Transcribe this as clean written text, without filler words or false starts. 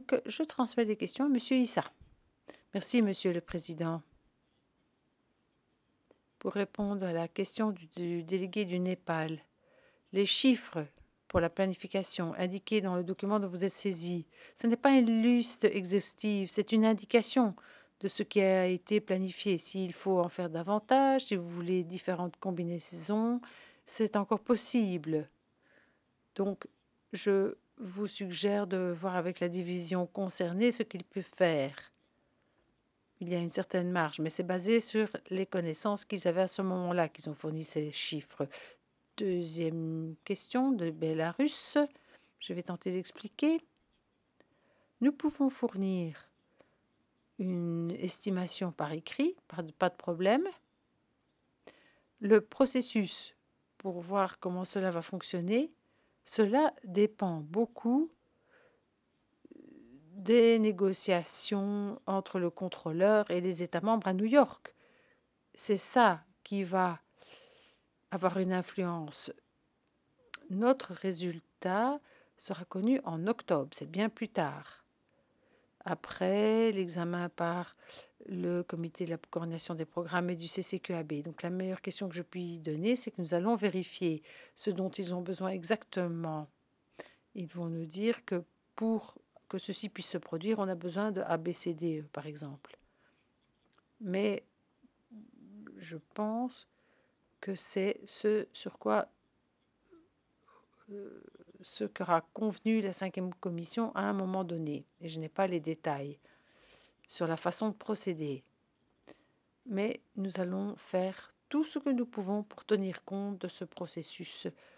Donc, je transmets les questions à Monsieur Issa. Merci, Monsieur le Président. Pour répondre à la question du délégué du Népal, les chiffres pour la planification indiqués dans le document dont vous êtes saisi, ce n'est pas une liste exhaustive, c'est une indication de ce qui a été planifié. S'il faut en faire davantage, si vous voulez différentes combinaisons, c'est encore possible. Donc, je vous suggère de voir avec la division concernée ce qu'il peut faire. Il y a une certaine marge, mais c'est basé sur les connaissances qu'ils avaient à ce moment-là qu'ils ont fourni ces chiffres. Deuxième question de Bélarus. Je vais tenter d'expliquer. Nous pouvons fournir une estimation par écrit, pas de problème. Le processus pour voir comment cela va fonctionner, cela dépend beaucoup des négociations entre le contrôleur et les États membres à New York. C'est ça qui va avoir une influence. Notre résultat sera connu en octobre, c'est bien plus tard. Après l'examen par le comité de la coordination des programmes et du CCQAB. Donc la meilleure question que je puis donner, c'est que nous allons vérifier ce dont ils ont besoin exactement. Ils vont nous dire que pour que ceci puisse se produire, on a besoin de ABCD, par exemple. Mais je pense que c'est ce sur quoi ce qu'aura convenu la cinquième commission à un moment donné. Et je n'ai pas les détails sur la façon de procéder. Mais nous allons faire tout ce que nous pouvons pour tenir compte de ce processus